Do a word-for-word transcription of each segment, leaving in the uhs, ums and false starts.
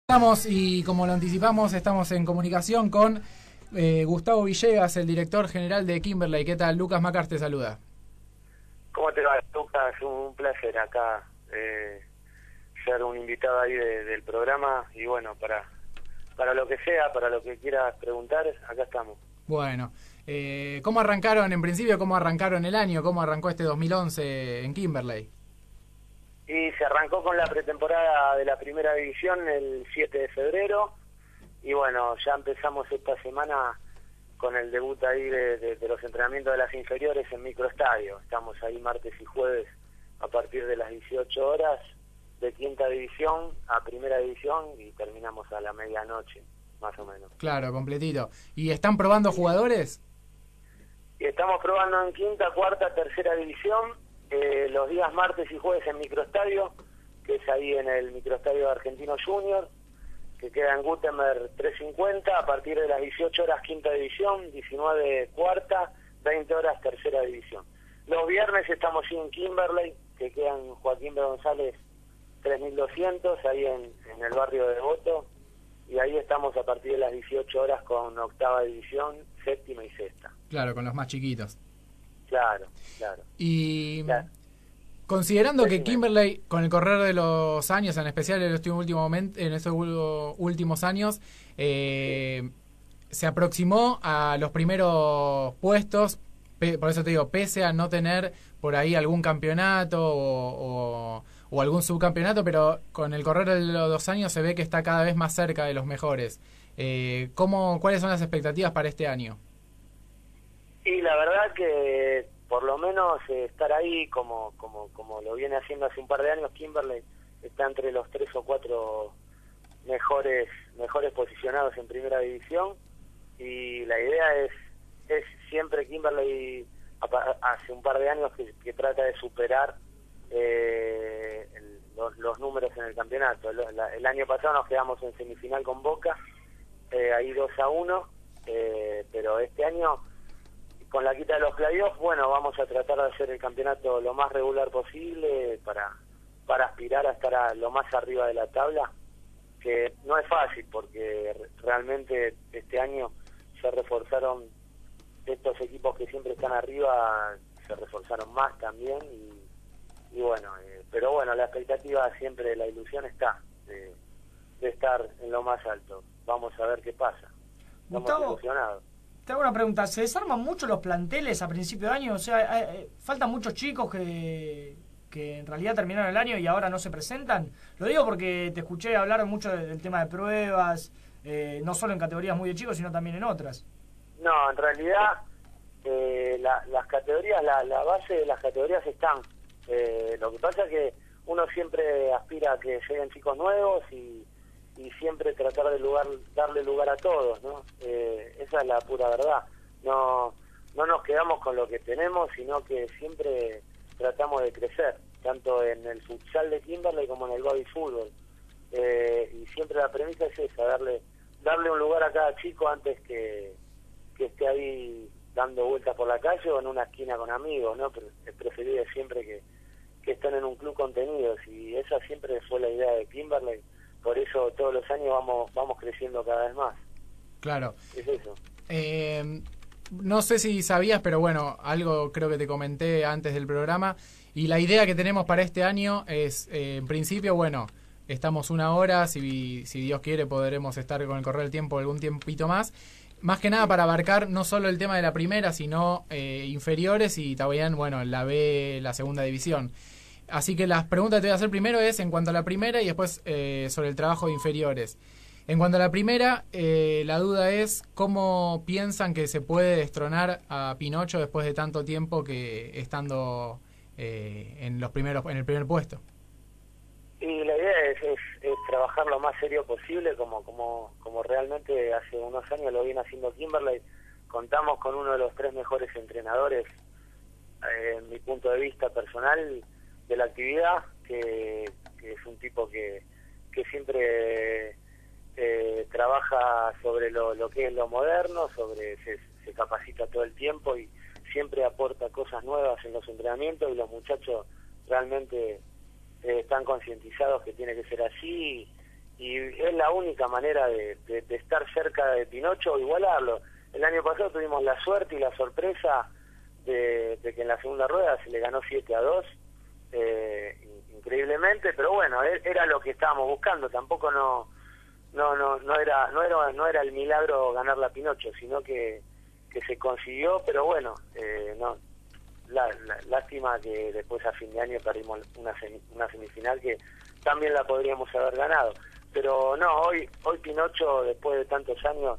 Estamos, y como lo anticipamos, estamos en comunicación con eh, Gustavo Villegas, el director general de Kimberley. ¿Qué tal? Lucas Macars te saluda. ¿Cómo te va, Lucas? Un placer acá eh, ser un invitado ahí de, del programa y bueno, para para lo que sea, para lo que quieras preguntar, acá estamos. Bueno, eh, ¿cómo arrancaron, en principio, cómo arrancaron el año? ¿Cómo arrancó este dos mil once en Kimberley? Y se arrancó con la pretemporada de la primera división el siete de febrero y bueno, ya empezamos esta semana con el debut ahí de, de, de los entrenamientos de las inferiores en microestadio. Estamos ahí martes y jueves a partir de las dieciocho horas, de quinta división a primera división, y terminamos a la medianoche, más o menos. Claro, completito. ¿Y están probando jugadores? Y estamos probando en quinta, cuarta, tercera división, eh, los días martes y jueves en microestadio, que es ahí en el microestadio de Argentino Junior, que queda en Gutenberg trescientos cincuenta, a partir de las dieciocho horas quinta división, diecinueve cuarta, veinte horas tercera división. Los viernes estamos sí en Kimberley, que queda en Joaquín B. González tres mil doscientos, ahí en, en el barrio de Devoto, y ahí estamos a partir de las dieciocho horas con octava división, séptima y sexta. Claro, con los más chiquitos. Claro, claro. Y claro. Considerando Sí, que sí, Kimberley, con el correr de los años, en especial en estos últimos momentos, en estos últimos años, eh, sí. se aproximó a los primeros puestos, por eso te digo, pese a no tener por ahí algún campeonato o, o, o algún subcampeonato, pero con el correr de los dos años se ve que está cada vez más cerca de los mejores. Eh, ¿cómo, ¿Cuáles son las expectativas para este año? Y la verdad que por lo menos eh, estar ahí como como como lo viene haciendo hace un par de años, Kimberley está entre los tres o cuatro mejores mejores posicionados en primera división, y la idea es es siempre Kimberley hace un par de años que, que trata de superar eh, el, los, los números en el campeonato. El, la, el año pasado nos quedamos en semifinal con Boca, eh, ahí dos a uno, eh, pero este año, con la quita de los playoffs, bueno, vamos a tratar de hacer el campeonato lo más regular posible para para aspirar a estar a lo más arriba de la tabla, que no es fácil porque realmente este año se reforzaron estos equipos que siempre están arriba, se reforzaron más también, y, y bueno, eh, pero bueno, la expectativa siempre, la ilusión está de, de estar en lo más alto. Vamos a ver qué pasa. Estamos Gustavo, ilusionados. Te hago una pregunta, ¿se desarman mucho los planteles a principio de año? O sea, eh, ¿faltan muchos chicos que, que en realidad terminaron el año y ahora no se presentan? Lo digo porque te escuché hablar mucho de, del tema de pruebas, eh, no solo en categorías muy de chicos, sino también en otras. No, en realidad eh, la, las categorías, la, la base de las categorías están. Eh, lo que pasa es que uno siempre aspira a que lleguen chicos nuevos y, y siempre tratar de lugar, darle lugar a todos, ¿no? Eh, esa es la pura verdad. No, no nos quedamos con lo que tenemos, sino que siempre tratamos de crecer, tanto en el futsal de Kimberley como en el body fútbol. Eh, y siempre la premisa es esa, darle darle un lugar a cada chico antes que que esté ahí dando vueltas por la calle o en una esquina con amigos, ¿no? Pero es preferible siempre que, que estén en un club contenidos, y esa siempre fue la idea de Kimberley. Por eso todos los años vamos vamos creciendo cada vez más. Claro. Es eso. Eh, no sé si sabías, pero bueno, algo creo que te comenté antes del programa, y la idea que tenemos para este año es, eh, en principio, bueno, estamos una hora, si, si Dios quiere podremos estar con el correr del tiempo algún tiempito más, más que nada para abarcar no solo el tema de la primera, sino eh, inferiores y también, bueno, la B, la segunda división. Así que las preguntas que te voy a hacer primero es en cuanto a la primera y después eh, sobre el trabajo de inferiores. En cuanto a la primera, eh, la duda es cómo piensan que se puede destronar a Pinocho después de tanto tiempo que estando eh, en los primeros en el primer puesto. Y la idea es, es, es trabajar lo más serio posible, como como como realmente hace unos años lo viene haciendo Kimberley. Contamos con uno de los tres mejores entrenadores, eh, en mi punto de vista personal, de la actividad, que, que es un tipo que, que siempre eh, trabaja sobre lo, lo que es lo moderno, sobre se, se capacita todo el tiempo y siempre aporta cosas nuevas en los entrenamientos, y los muchachos realmente eh, están concientizados que tiene que ser así, y es la única manera de, de, de estar cerca de Pinocho o igualarlo. El año pasado tuvimos la suerte y la sorpresa de, de que en la segunda rueda se le ganó siete a dos, eh, increíblemente, pero bueno, era lo que estábamos buscando. Tampoco no no no no era no era no era el milagro ganar la Pinocho, sino que que se consiguió, pero bueno, eh, no la, la, lástima que después a fin de año perdimos una semi, una semifinal que también la podríamos haber ganado. Pero no, hoy hoy Pinocho, después de tantos años,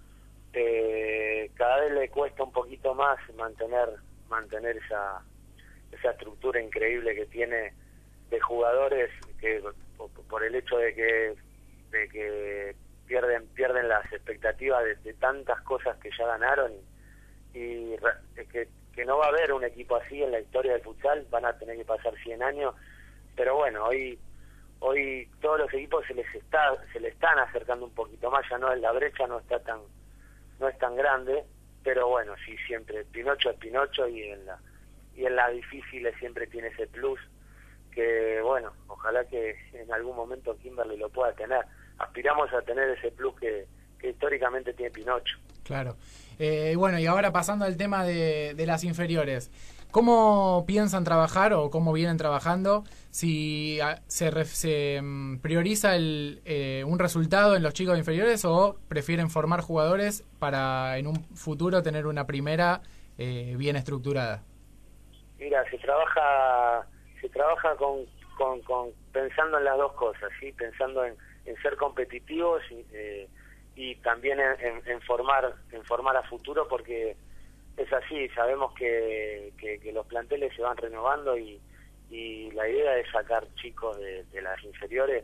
eh, cada vez le cuesta un poquito más mantener mantener esa esa estructura increíble que tiene de jugadores, que por el hecho de que de que pierden pierden las expectativas de, de tantas cosas que ya ganaron, y, y es que, que no va a haber un equipo así en la historia del futsal. Van a tener que pasar cien años, pero bueno, hoy hoy todos los equipos se les está se le están acercando un poquito más. Ya no, la brecha no está tan no es tan grande, pero bueno, sí, siempre Pinocho es Pinocho, y en la y en las difíciles siempre tiene ese plus que, bueno, ojalá que en algún momento Kimberley lo pueda tener. Aspiramos a tener ese plus que, que históricamente tiene Pinocho. Claro. Eh, bueno, y ahora pasando al tema de, de las inferiores, ¿cómo piensan trabajar o cómo vienen trabajando? Si a, se, ref, se um, prioriza el, eh, un resultado en los chicos inferiores, o prefieren formar jugadores para en un futuro tener una primera eh, bien estructurada. Mira, se trabaja se trabaja con, con, con pensando en las dos cosas, sí, pensando en, en ser competitivos y, eh, y también en, en, en formar en formar a futuro, porque es así. Sabemos que, que, que los planteles se van renovando, y, y la idea es sacar chicos de, de las inferiores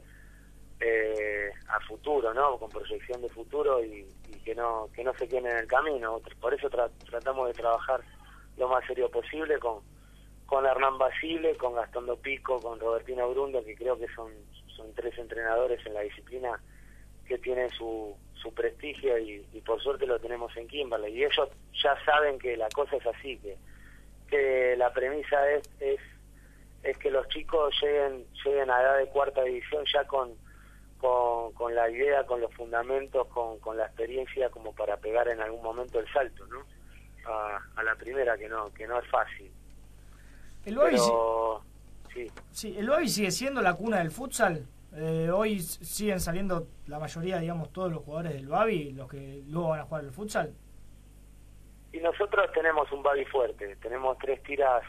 eh, a futuro, ¿no? Con proyección de futuro, y, y que no que no se queden en el camino. Por eso tra tratamos de trabajar lo más serio posible con con Hernán Basile, con Gastón Dopico, con Robertino Brundo, que creo que son son tres entrenadores en la disciplina que tienen su, su prestigio, y, y por suerte lo tenemos en Kimberley, y ellos ya saben que la cosa es así, que que la premisa es es, es que los chicos lleguen lleguen a edad de cuarta división ya con con, con la idea, con los fundamentos, con, con la experiencia como para pegar en algún momento el salto, ¿no? A, a la primera, que no que no es fácil. El Babi, Pero, sí. Sí, el Babi sigue siendo la cuna del futsal. Eh, hoy siguen saliendo la mayoría, digamos, todos los jugadores del Babi, los que luego van a jugar el futsal. Y nosotros tenemos un Babi fuerte. Tenemos tres tiras,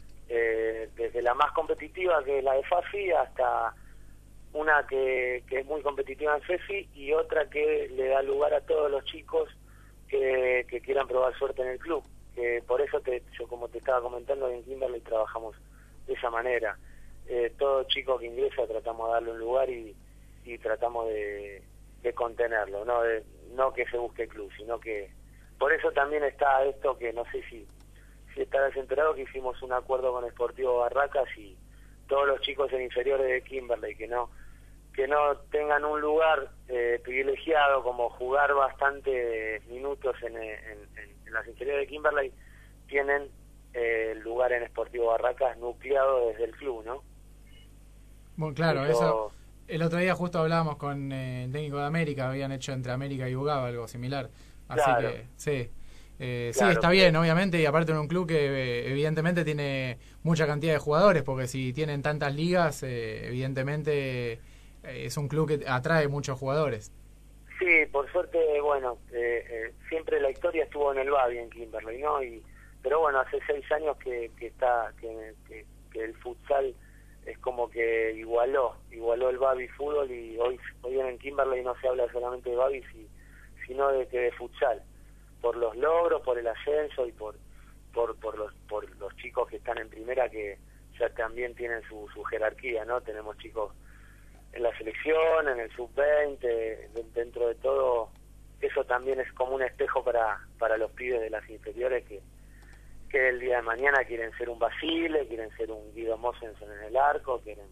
eh, desde la más competitiva, que es la de Fafi, hasta una que, que es muy competitiva en Fefi, y otra que le da lugar a todos los chicos que, que quieran probar suerte en el club. Que por eso te, yo, como te estaba comentando, en Kimberley trabajamos de esa manera. Eh, todo chico que ingresa tratamos de darle un lugar, y, y tratamos de, de contenerlo, no de, no que se busque el club, sino que por eso también está esto, que no sé si si estarás enterado, que hicimos un acuerdo con Sportivo Barracas, y todos los chicos en inferiores de Kimberley que no que no tengan un lugar eh, privilegiado, como jugar bastantes minutos en, en, en, en las inferiores de Kimberley, tienen eh, el lugar en Sportivo Barracas nucleado desde el club, ¿no? Bueno, claro, eso, eso el otro día justo hablábamos con eh, el técnico de América, habían hecho entre América y Ugaba algo similar, así claro. que sí. Eh, claro, sí, está bien, obviamente, y aparte en un club que eh, evidentemente tiene mucha cantidad de jugadores, porque si tienen tantas ligas, eh, evidentemente eh, es un club que atrae muchos jugadores. Sí, por suerte, bueno, eh, eh, siempre la historia estuvo en el Babi, en Kimberley, ¿no? Y, pero bueno, hace seis años que, que está que, que, que el futsal es como que igualó, igualó el Babi fútbol, y hoy hoy en Kimberley no se habla solamente de Babi, sino de que de futsal, por los logros, por el ascenso, y por por por los por los chicos que están en primera, que ya también tienen su, su jerarquía, ¿no? Tenemos chicos en la selección, en el sub veinte, dentro de todo, eso también es como un espejo para para los pibes de las inferiores, que que el día de mañana quieren ser un Basile, quieren ser un Guido Mosenson en el arco, quieren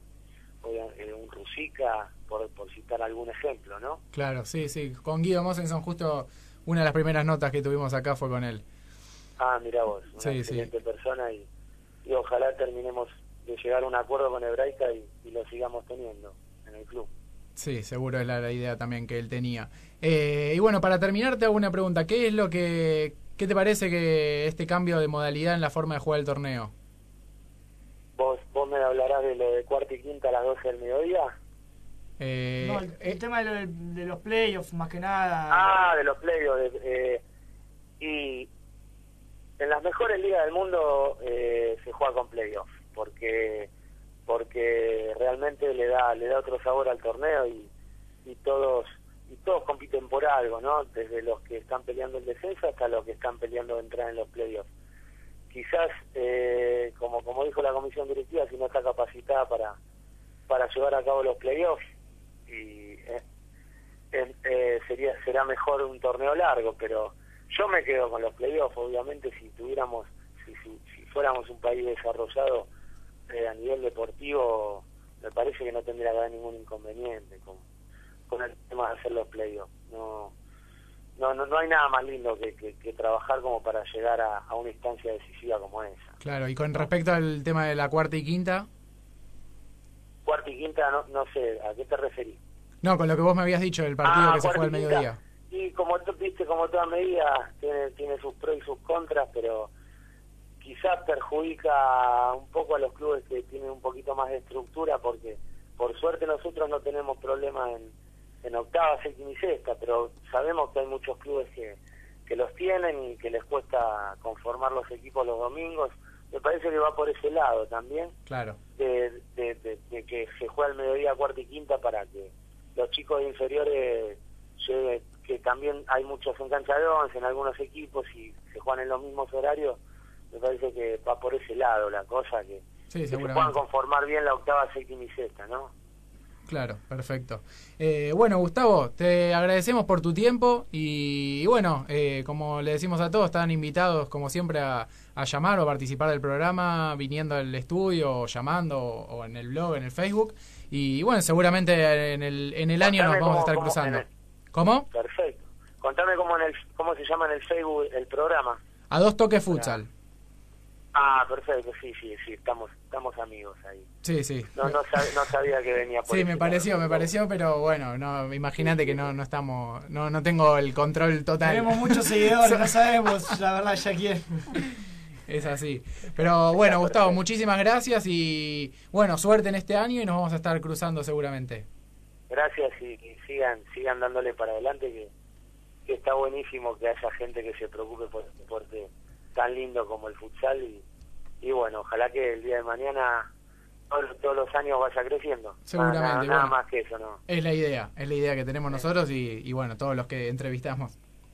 un Rusica, por, por citar algún ejemplo, ¿no? Claro, sí, sí, con Guido Mosenson justo una de las primeras notas que tuvimos acá fue con él. Ah, mira vos, una sí, excelente sí. persona, y, y ojalá terminemos de llegar a un acuerdo con Hebraica, y, y lo sigamos teniendo en el club. Sí, seguro es la, la idea también que él tenía. Eh, y bueno, para terminar te hago una pregunta. ¿Qué es lo que, qué te parece que este cambio de modalidad en la forma de jugar el torneo? ¿Vos, vos me hablarás de lo de cuarta y quinta a las doce del mediodía? Eh, No, el, el eh, tema de, lo, de los playoffs, más que nada. Ah, de los playoffs. Eh, y en las mejores ligas del mundo eh, se juega con playoffs, porque porque realmente le da le da otro sabor al torneo y, y todos y todos compiten por algo, ¿no? Desde los que están peleando el descenso hasta los que están peleando entrar en los playoffs. Quizás, eh, como como dijo la comisión directiva, si no está capacitada para para llevar a cabo los playoffs, y eh, eh, eh, sería será mejor un torneo largo, pero yo me quedo con los playoffs. Obviamente, si tuviéramos si, si, si fuéramos un país desarrollado eh, a nivel deportivo, me parece que no tendría que haber ningún inconveniente con, con el tema de hacer los playoffs. No, no, no, no hay nada más lindo que, que, que trabajar como para llegar a, a una instancia decisiva como esa. claro, y con respecto al tema de la cuarta y quinta... Cuarta y quinta, no, no sé, ¿a qué te referís? No, con lo que vos me habías dicho, el partido Ah, que se juega al cuarta y quinta. mediodía. Y como tú viste, como toda medida, tiene, tiene sus pros y sus contras, pero quizás perjudica un poco a los clubes que tienen un poquito más de estructura, porque por suerte nosotros no tenemos problemas en, en octava, séptima y sexta, pero sabemos que hay muchos clubes que, que los tienen y que les cuesta conformar los equipos los domingos. Me parece que va por ese lado también, Claro. de, de, de, de que se juega al mediodía cuarta y quinta para que los chicos de inferiores lleguen, que también hay muchos en cancha de once en algunos equipos y se juegan en los mismos horarios. Me parece que va por ese lado la cosa, que, Sí, que se seguramente. puedan conformar bien la octava, séptima y sexta, ¿no? Claro, perfecto. Eh, bueno, Gustavo, te agradecemos por tu tiempo y, y bueno, eh, como le decimos a todos, están invitados como siempre a, a llamar o a participar del programa viniendo al estudio o llamando o, o en el blog, en el Facebook. Y bueno, seguramente en el, en el año nos Contame vamos a cómo- estar cómo cruzando. en el- ¿Cómo? Perfecto. Contame cómo, en el, cómo se llama en el Facebook el programa. A dos toques futsal. Ah, perfecto, sí, sí, sí, estamos estamos amigos ahí. Sí, sí. No no, sab- no sabía que venía por Sí, ese me lado. pareció, me pareció, pero bueno, no, imagínate que no, no estamos, no, no tengo el control total. Tenemos muchos seguidores, no sabemos la verdad ya quién. Es así. Pero bueno, Gustavo, muchísimas gracias y bueno, suerte en este año y nos vamos a estar cruzando seguramente. Gracias y, y sigan sigan dándole para adelante, que, que está buenísimo que haya gente que se preocupe por un deporte tan lindo como el futsal y, y bueno, ojalá que el día de mañana todos, todos los años vaya creciendo. Seguramente, Nada, nada bueno. más que eso, ¿no? Es la idea, es la idea que tenemos nosotros y, y bueno, todos los que entrevistamos.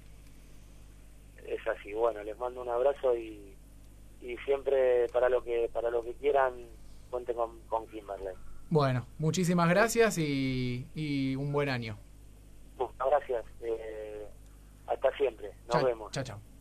Es así. Bueno, les mando un abrazo y, y siempre para lo que para lo que quieran cuenten con, con Kimberley. Bueno, muchísimas gracias y, y un buen año. Muchas gracias. Eh, hasta siempre. Nos Chao, vemos. chao, chao.